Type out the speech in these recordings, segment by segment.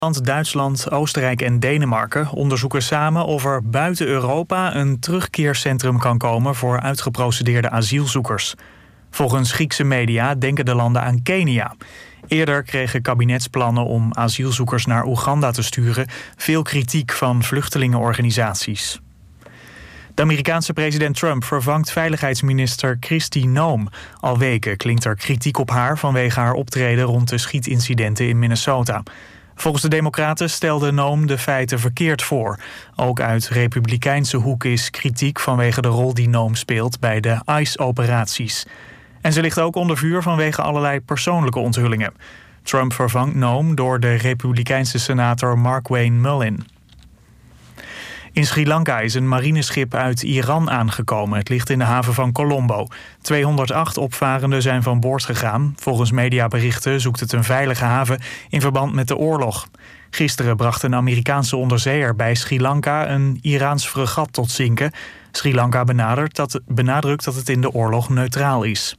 Duitsland, Oostenrijk en Denemarken onderzoeken samen of er buiten Europa een terugkeercentrum kan komen voor uitgeprocedeerde asielzoekers. Volgens Griekse media denken de landen aan Kenia. Eerder kregen kabinetsplannen om asielzoekers naar Oeganda te sturen veel kritiek van vluchtelingenorganisaties. De Amerikaanse president Trump vervangt veiligheidsminister Kristi Noem. Al weken klinkt er kritiek op haar vanwege haar optreden rond de schietincidenten in Minnesota. Volgens de Democraten stelde Noem de feiten verkeerd voor. Ook uit republikeinse hoek is kritiek vanwege de rol die Noem speelt bij de ICE-operaties. En ze ligt ook onder vuur vanwege allerlei persoonlijke onthullingen. Trump vervangt Noem door de republikeinse senator Markwayne Mullin. In Sri Lanka is een marineschip uit Iran aangekomen. Het ligt in de haven van Colombo. 208 opvarenden zijn van boord gegaan. Volgens mediaberichten zoekt het een veilige haven in verband met de oorlog. Gisteren bracht een Amerikaanse onderzeeër bij Sri Lanka een Iraans fregat tot zinken. Sri Lanka benadrukt dat het in de oorlog neutraal is.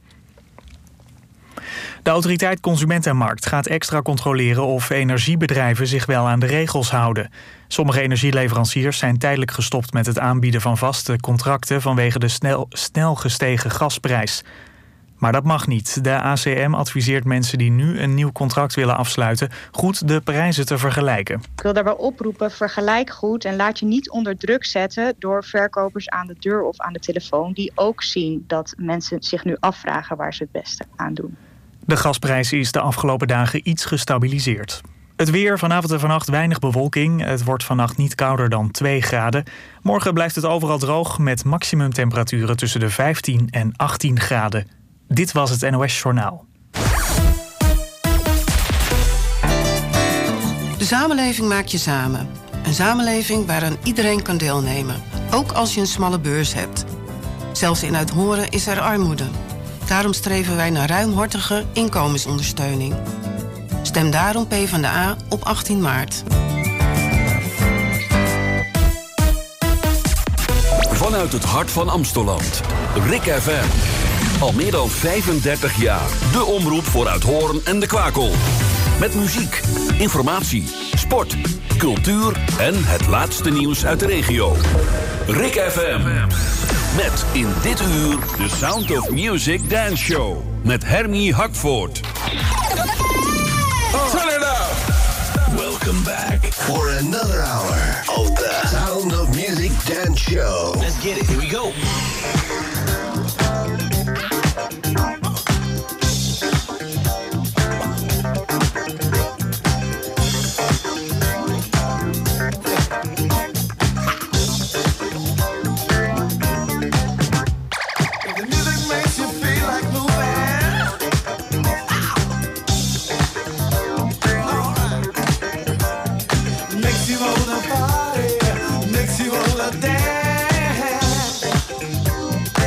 De autoriteit Consument en Markt gaat extra controleren of energiebedrijven zich wel aan de regels houden. Sommige energieleveranciers zijn tijdelijk gestopt met het aanbieden van vaste contracten vanwege de snel gestegen gasprijs. Maar dat mag niet. De ACM adviseert mensen die nu een nieuw contract willen afsluiten goed de prijzen te vergelijken. Ik wil daarbij oproepen, vergelijk goed en laat je niet onder druk zetten door verkopers aan de deur of aan de telefoon die ook zien dat mensen zich nu afvragen waar ze het beste aan doen. De gasprijs is de afgelopen dagen iets gestabiliseerd. Het weer, vanavond en vannacht weinig bewolking. Het wordt vannacht niet kouder dan 2 graden. Morgen blijft het overal droog met maximumtemperaturen tussen de 15 en 18 graden. Dit was het NOS Journaal. De samenleving maak je samen. Een samenleving waaraan iedereen kan deelnemen. Ook als je een smalle beurs hebt. Zelfs in Uithoren is er armoede. Daarom streven wij naar ruimhartige inkomensondersteuning. Stem daarom PvdA op 18 maart. Vanuit het hart van Amstelland. Rik FM. Al meer dan 35 jaar. De omroep voor Uithoren en de Kwakel. Met muziek, informatie, sport, cultuur en het laatste nieuws uit de regio. Rik FM. Met in dit uur de Sound of Music Dance Show. Met Hermie Hakvoort. Turn it up! Welcome back for another hour of the Sound of Music Dance Show. Let's get it, here we go. Makes you wanna dance.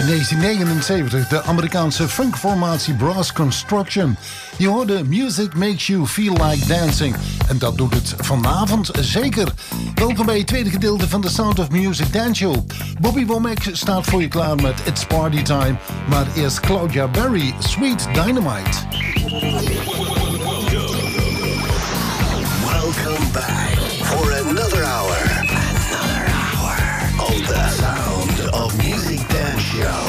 In 1979 de Amerikaanse funkformatie Brass Construction. Je hoorde Music Makes You Feel Like Dancing. En dat doet het vanavond zeker. Welkom bij het tweede gedeelte van de Sound of Music Dance Show. Bobby Womack staat voor je klaar met It's Party Time. Maar eerst Claudia Berry, Sweet Dynamite. Welcome back for another hour. Another hour of the Sound of Music Dance Show.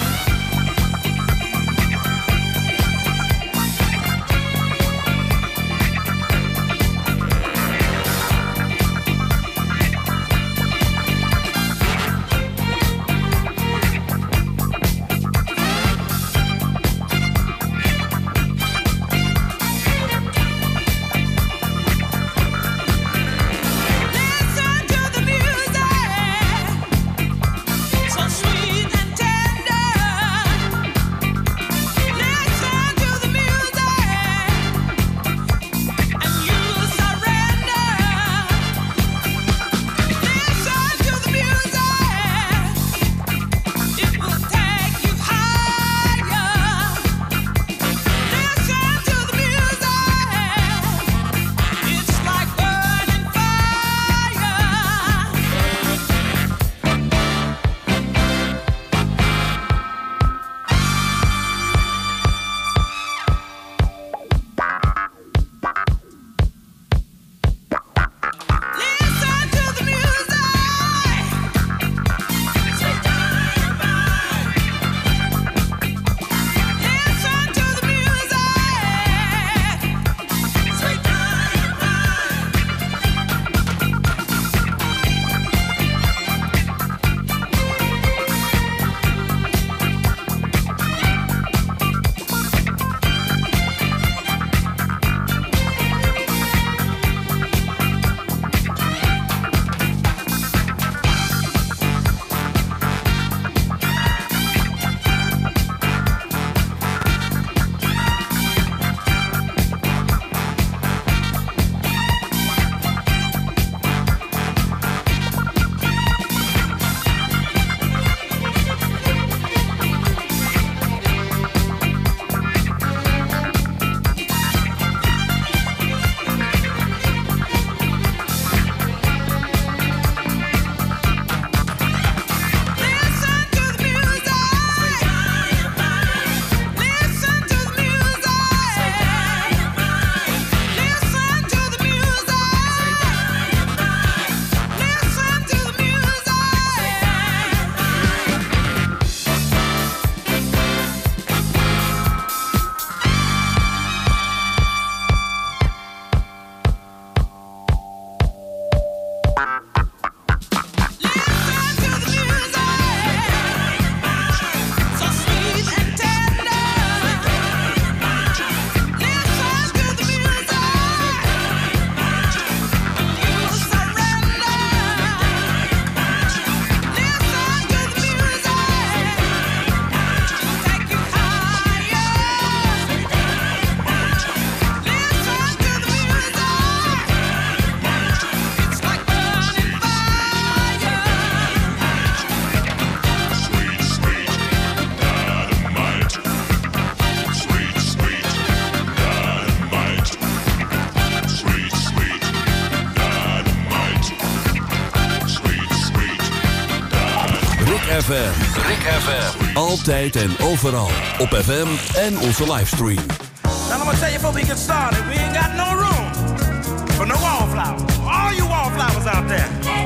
Rick FM. Altijd en overal. Op FM en onze livestream. Now I'm gonna tell you before we get started, we ain't got no room for no wallflowers. All you wallflowers out there,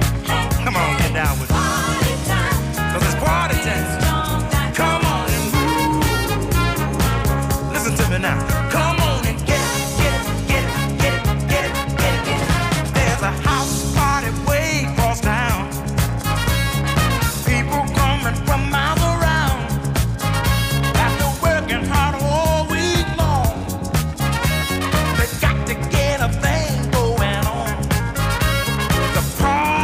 come on, get down with it. 'Cause it's party time. Come on and move. Listen to me now. Come on and get it. There's a house party way across town. People coming from miles around. After working hard all week long, they got to get a thing going on. The party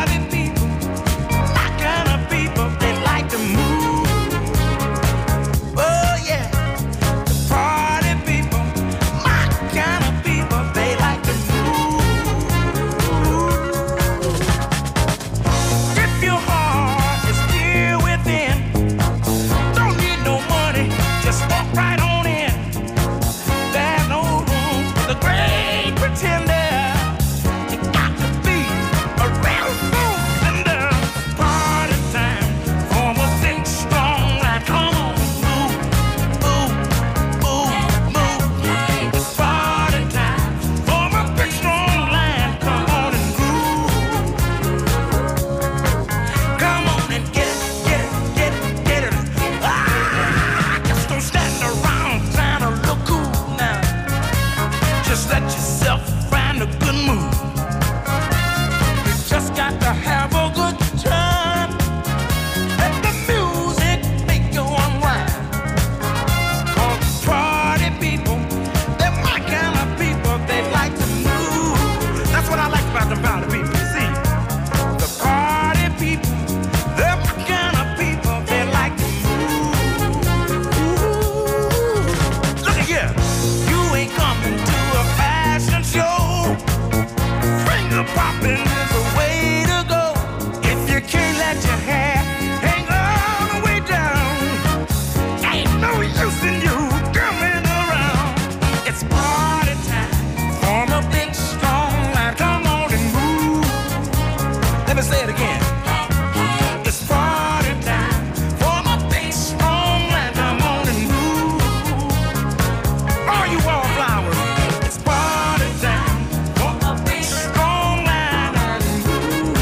yourself find a good mood. You just got to have a good time. Let the music make you unwind. 'Cause party people, they're my kind of people. They like to move. That's what I like about the party people. You see, the party people, they're my kind of people. They like to move. Look at here, you ain't coming to a fashion show. Finger popping is the way to go. If you can't let your hair hang all the way down, ain't no use in you coming around. It's party time. Form a big strong line. Come on and move. Let me say it again. It's party time. Form a big strong line. Come on and move. All you wallflowers, it's party time. Form a big strong line and move.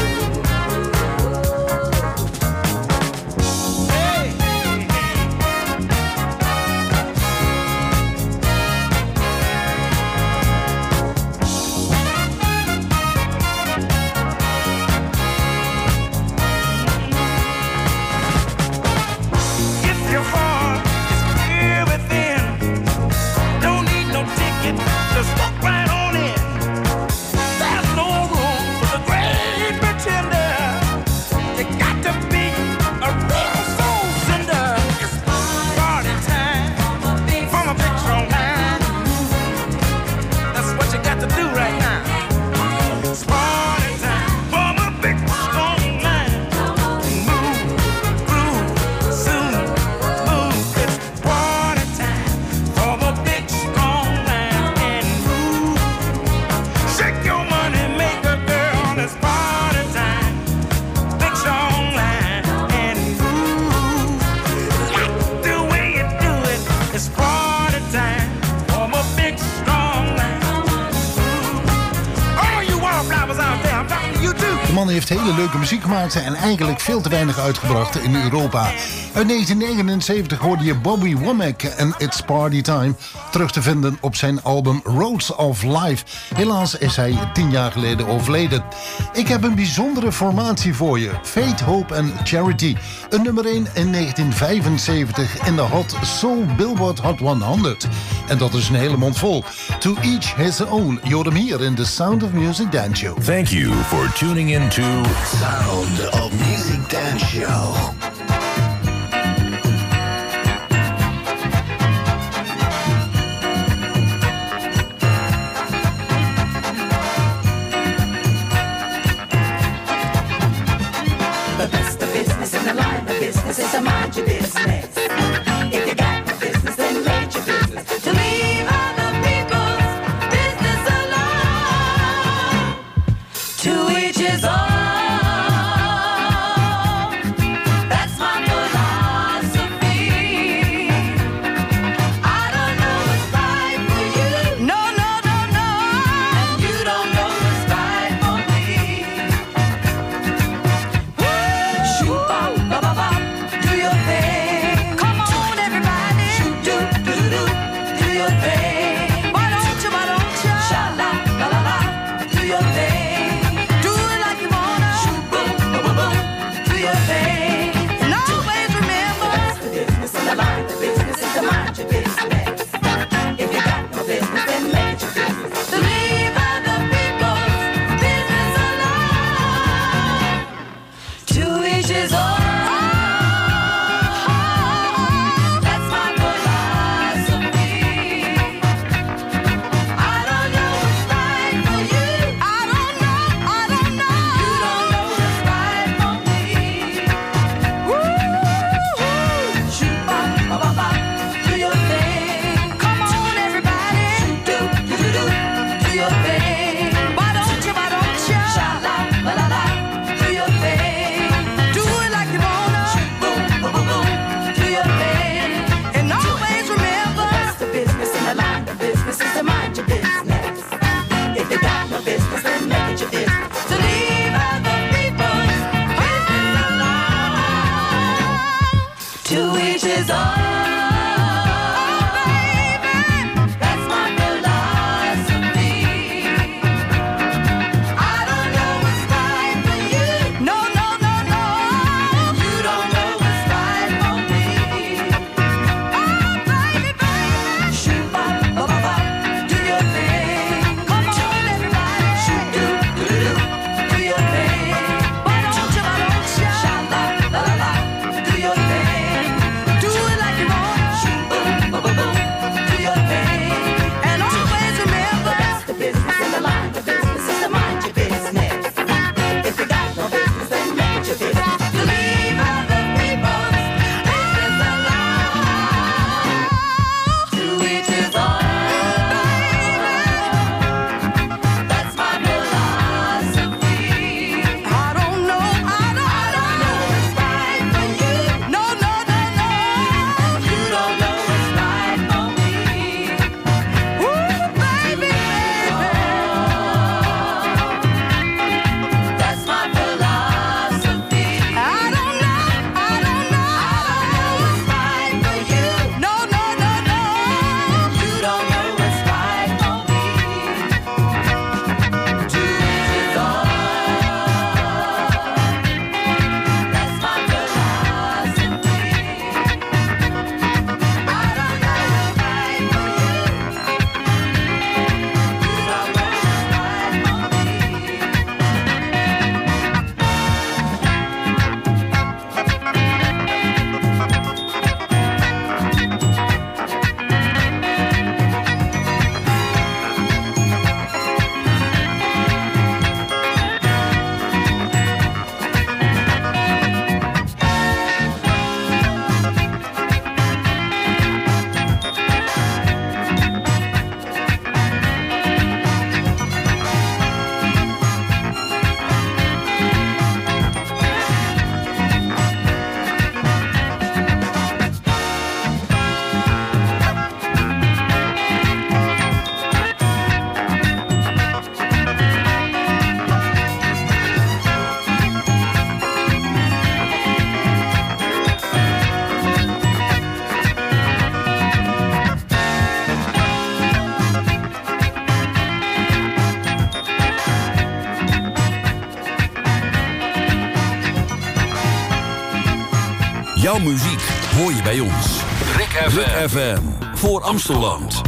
Hey, hey, hey. If your heart is clear within, don't need no ticket, just walk right on in. There's no room for the great pretender. You got to be a real soul sender. It's party time from a big strong line. That's what you got to do right now. It's party time from a big strong line. Move, groove, soon, move. It's party time from a big strong line and move. Shake your money, make a girl. It's party time, big strong line and move. Like the way you do it. It's party time from a big strong line. All you wallflowers out there, I'm talking to you too. De man heeft hele leuke muziek gemaakt en eigenlijk veel te weinig uitgebracht in Europa. Uit 1979 hoorde je Bobby Womack en It's Party Time, terug te vinden op zijn album Roads of Life. Helaas is hij 10 jaar geleden overleden. Ik heb een bijzondere formatie voor je. Faith, Hope and Charity. Een nummer 1 in 1975 in de Hot Soul Billboard Hot 100. En dat is een hele mond vol. To each his own. Je hoort hem hier in The Sound of Music Dance Show. Thank you for tuning in to Sound of Music Dance Show. The best of business in the line of business is to mind your business. If you got no business, then mind your business. To leave other people's business alone. To each his own. That's Jouw muziek hoor je bij ons. Rick FM voor Amsteland.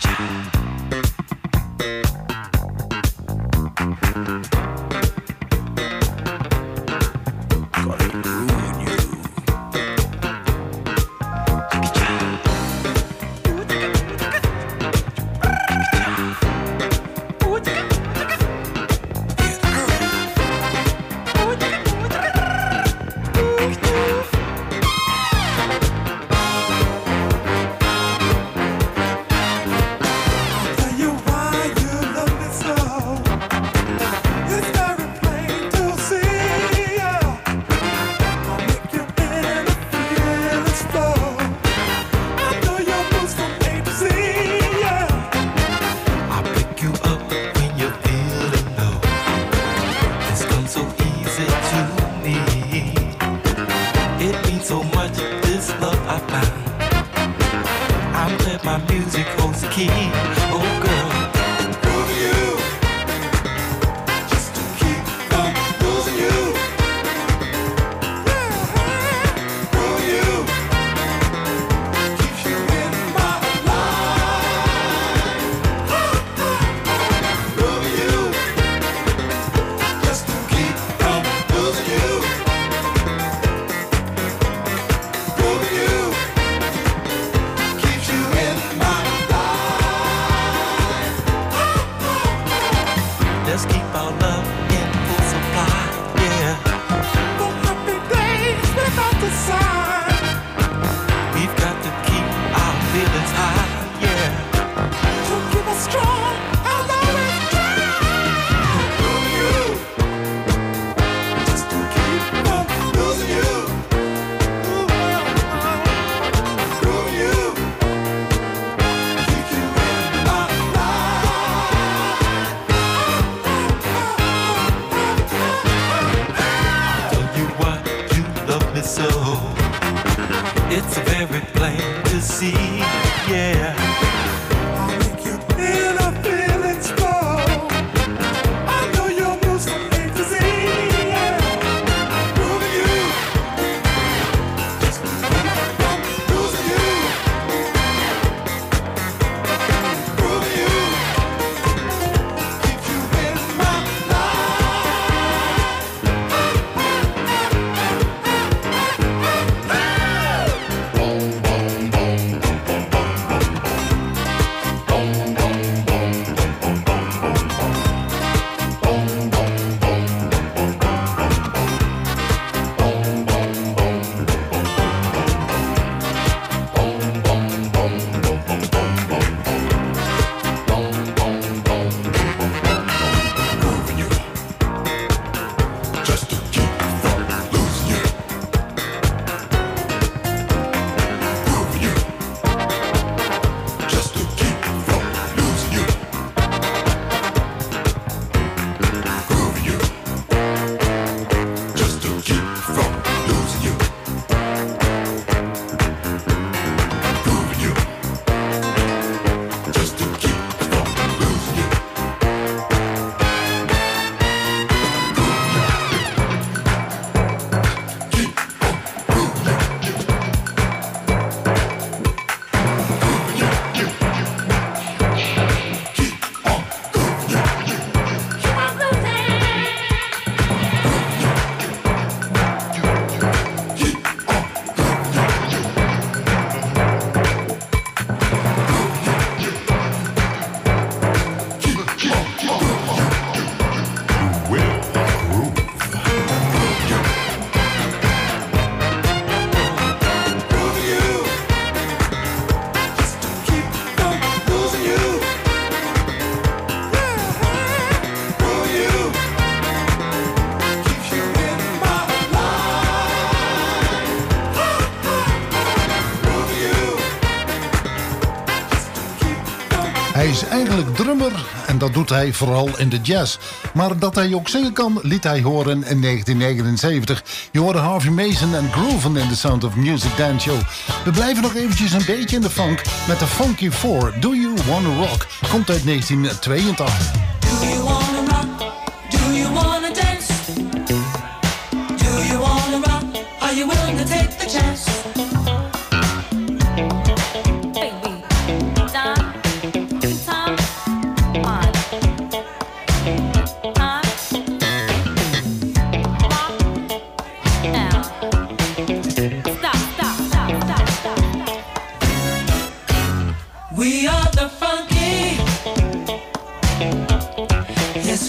Hij is eigenlijk drummer en dat doet hij vooral in de jazz. Maar dat hij ook zingen kan, liet hij horen in 1979. Je hoorde Harvey Mason en Grooven in The Sound of Music Dance Show. We blijven nog eventjes een beetje in de funk met de Funky Four. Do You Wanna Rock? Komt uit 1982. Do you wanna rock? Do you wanna dance? Do you wanna rock? Are you willing to take the chance?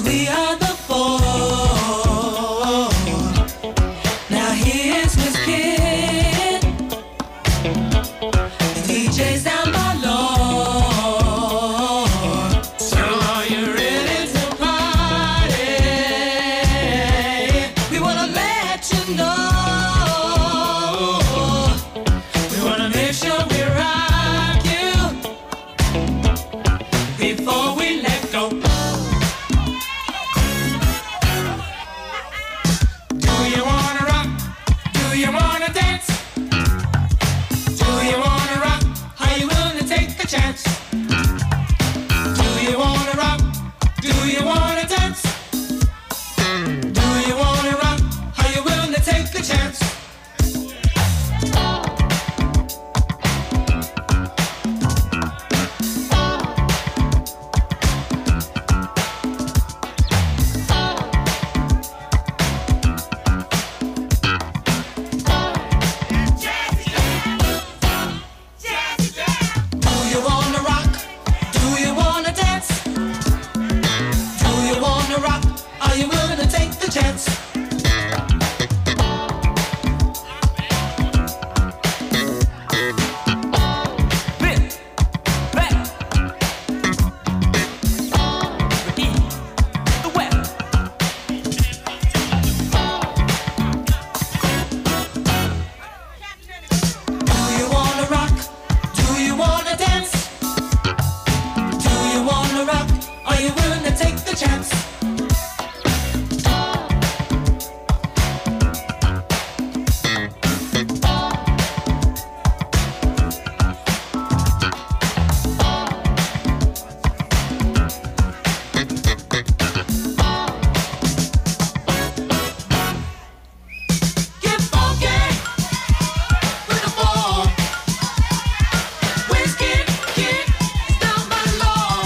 We are the four. Now here's Miss Kid. The DJ's down below. So are you ready to party? We wanna let you know. We wanna make sure we rock you before we let go. Do you wanna rock? Do you wanna dance? Do you wanna rock? Are you willing to take the chance? Do you wanna rock? Do you wanna dance? Do you wanna rock? Are you willing to take the chance? Do you wanna rock? Do you wanna dance? Do you wanna rock? Are you willing to take the chance? Do you wanna rock? Do you wanna dance? Do you wanna rock? Are you willing to take the chance? Get funky with the ball. Whiskey, kid, it's down by law.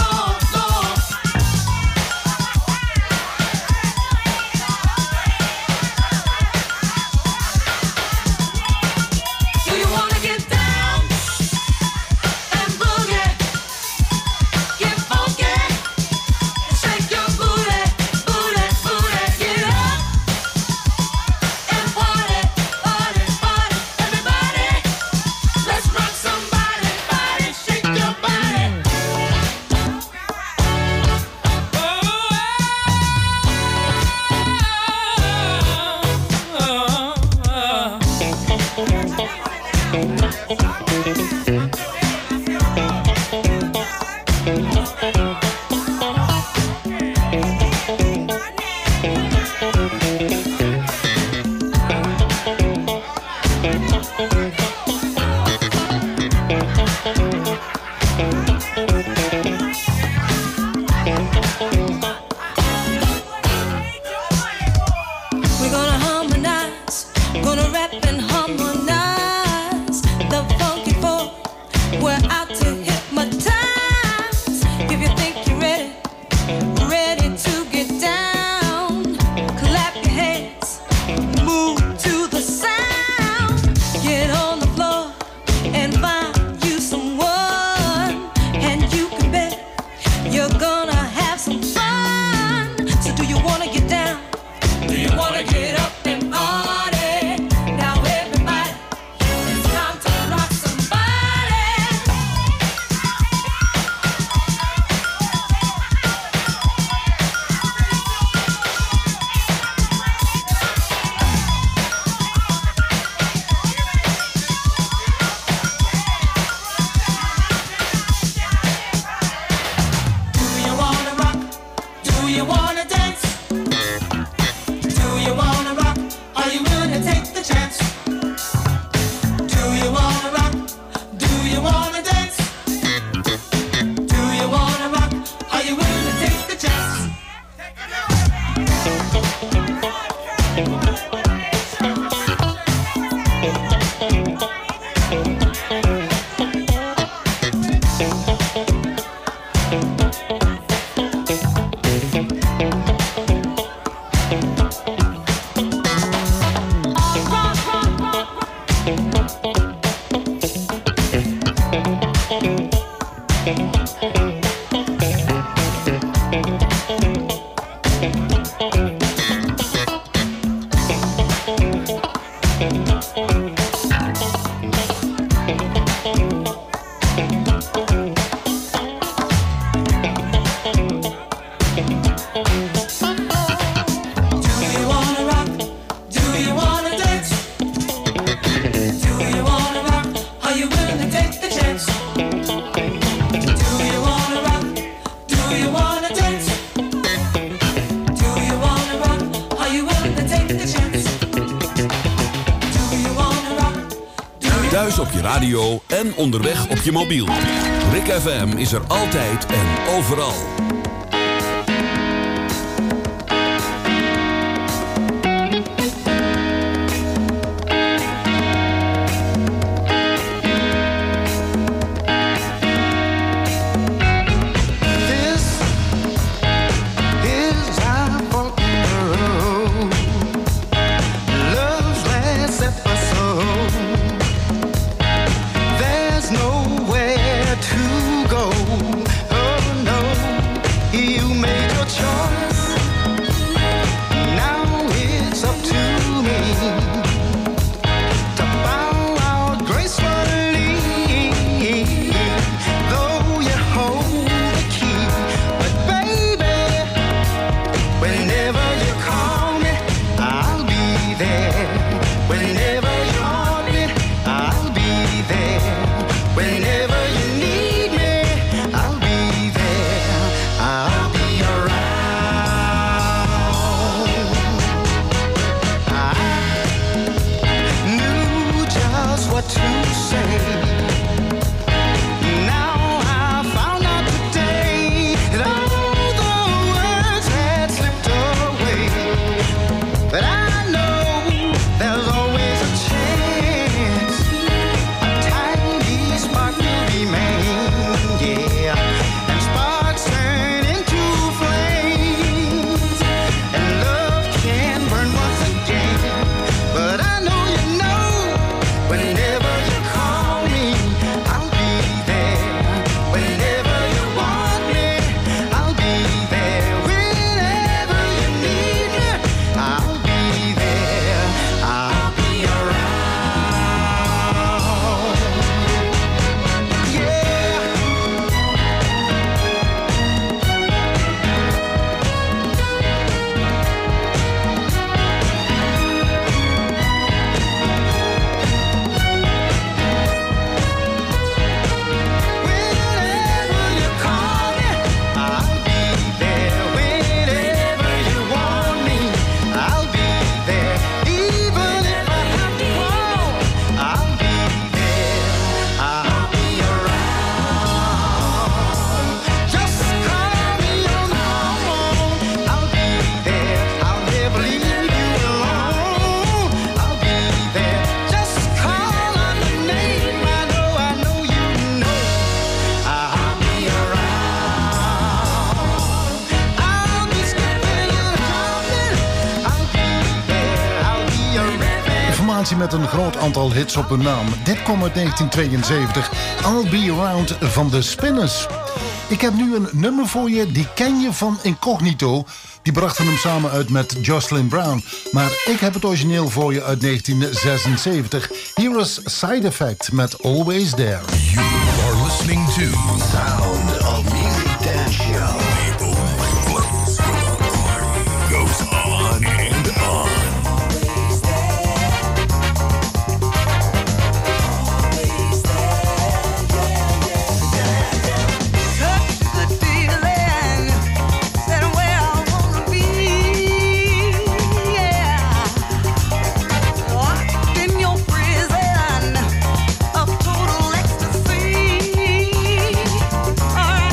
Do you wanna get down and boogie? Get funky and shake your booty, booty, booty. Get up and party, party, party. Everybody, let's rock somebody, body, shake your body. We're gonna harmonize, gonna rap and harmonize the funky four. We're out to hypnotize. If you think you're ready, ready to get down, clap your hands, move to the sound, get on the floor and find you someone, and you can bet you're gonna have some fun. So do you wanna get down? Do you wanna get up and party? Now everybody, it's time to rock somebody. Do you wanna rock? Do you wanna dance? Do you wanna rock? Are you willing to take the chance? Do you wanna rock? Do you wanna dance? Do you wanna rock? Are you willing to take the chance? Thuis op je radio en onderweg op je mobiel. Rick FM is er altijd en overal. Met een groot aantal hits op hun naam. Dit komt uit 1972. I'll Be Around van de Spinners. Ik heb nu een nummer voor je, die ken je van Incognito. Die brachten hem samen uit met Jocelyn Brown. Maar ik heb het origineel voor je uit 1976. Here is Side Effect met Always There. You are listening to Sound of Music Dance Show. the only place where the party goes on and on. Alright.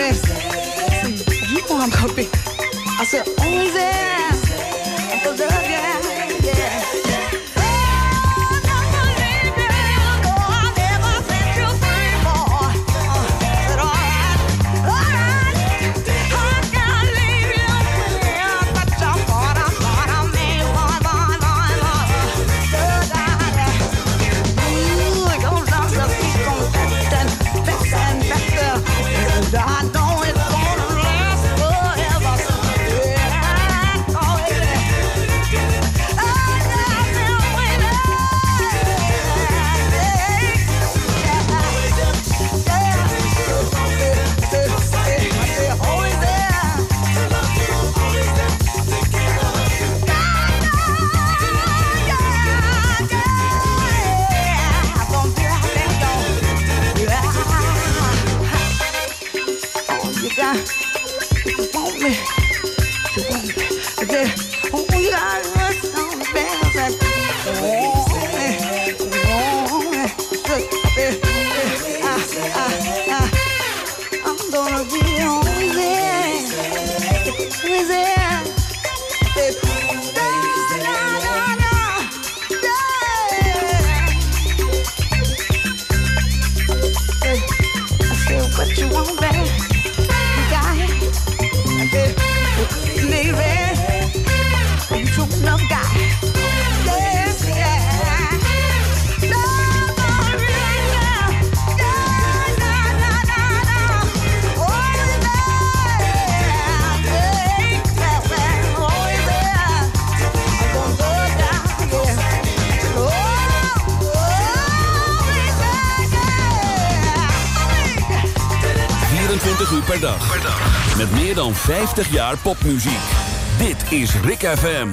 You know I'm gonna be. I said, always there. For love, yeah, yeah. I know it's gonna last forever. Yeah, oh yeah. I'm gonna be always there, always there. I said, what you want, baby? You got it, baby. You true enough guy. Yes, yeah. Uur per dag. Met meer dan 50 jaar popmuziek. Dit is Rick FM.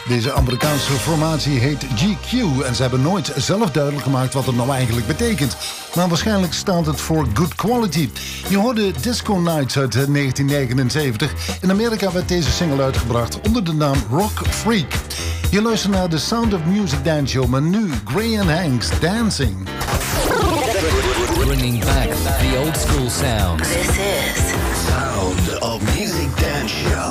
Deze Amerikaanse formatie heet GQ en ze hebben nooit zelf duidelijk gemaakt wat het nou eigenlijk betekent. Maar waarschijnlijk staat het voor Good Quality. Je hoorde Disco Nights uit 1979. In Amerika werd deze single uitgebracht onder de naam Rock Freak. Je luistert naar de Sound of Music Dance Show, maar nu Gray and Hanks Dancing. Bringing back the old school sound. This is Sound of Music Dance Show.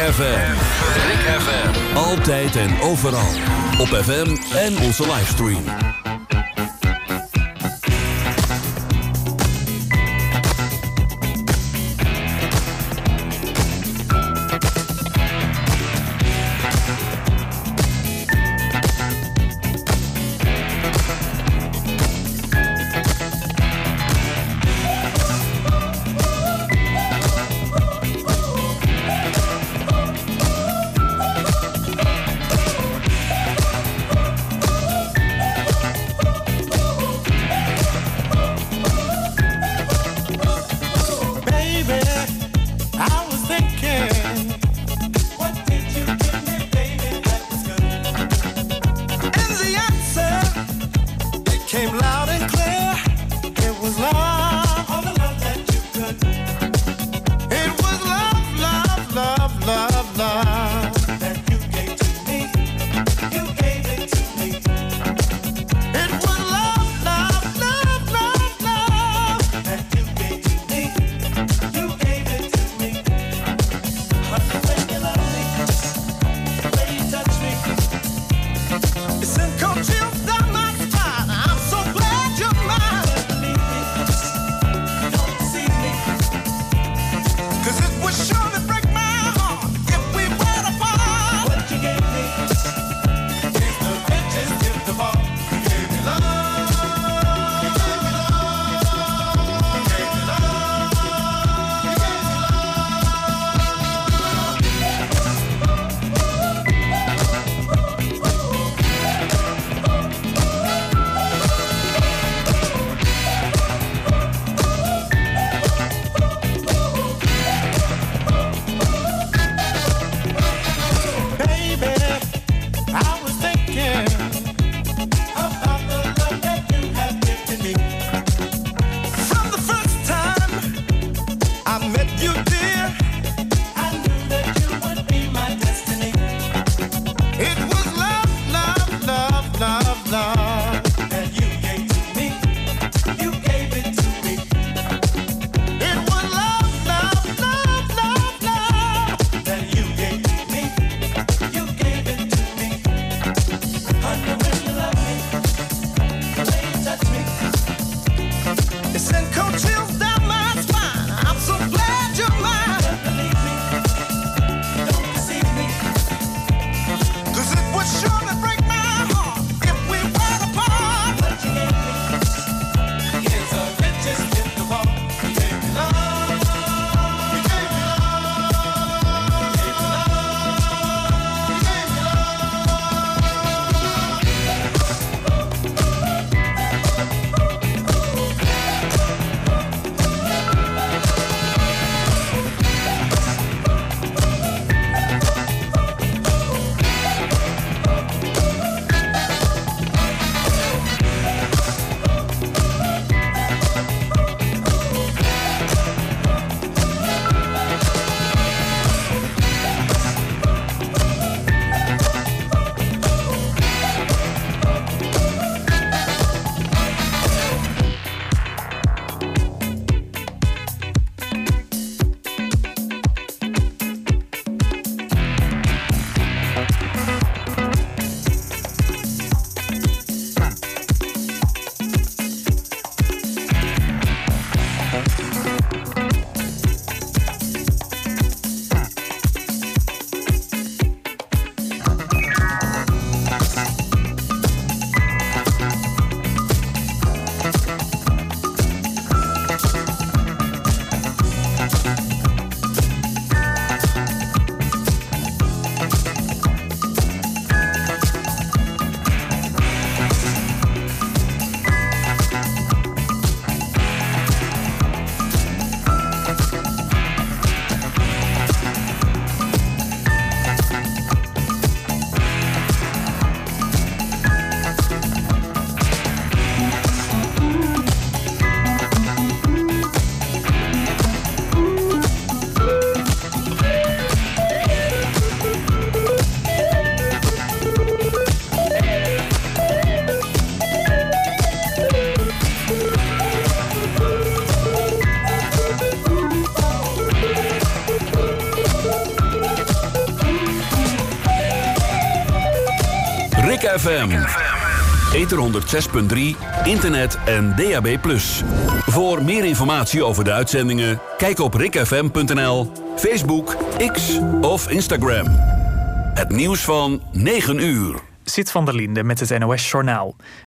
FM. Rick FM. Altijd en overal. Op FM en onze livestream. FM. Ether 106.3, internet en DAB+. Voor meer informatie over de uitzendingen, kijk op rickfm.nl, Facebook, X of Instagram. Het nieuws van 9 uur. Sit van der Linde met het NOS-journaal.